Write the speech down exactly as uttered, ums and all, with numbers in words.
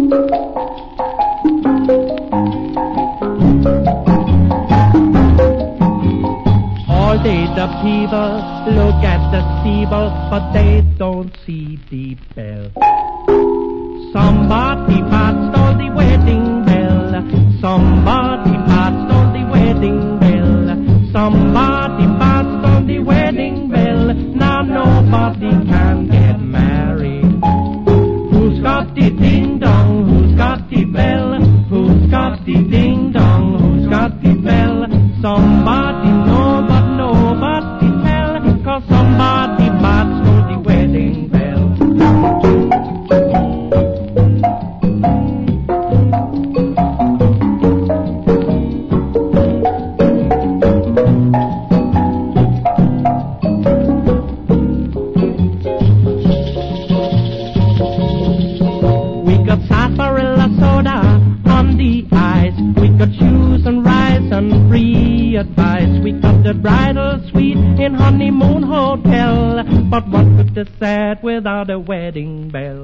All day the people look at the steeple, but they don't see the bell. Somebody pot stole the wedding bell. Somebody pot stole the wedding bell. Somebody pot stole the wedding bell. Now nobody can get married. Who's got the ding dong? Who's got the bell? Who's got the ding dong? Who's got the bell? Somebody know, but nobody tell, 'cause somebody pot stole the wedding bell. We got sarsaparilla soda on the ice. We got shoes and rice and free advice. We got the bridal suite in honeymoon hotel. But what could the sad without a wedding bell?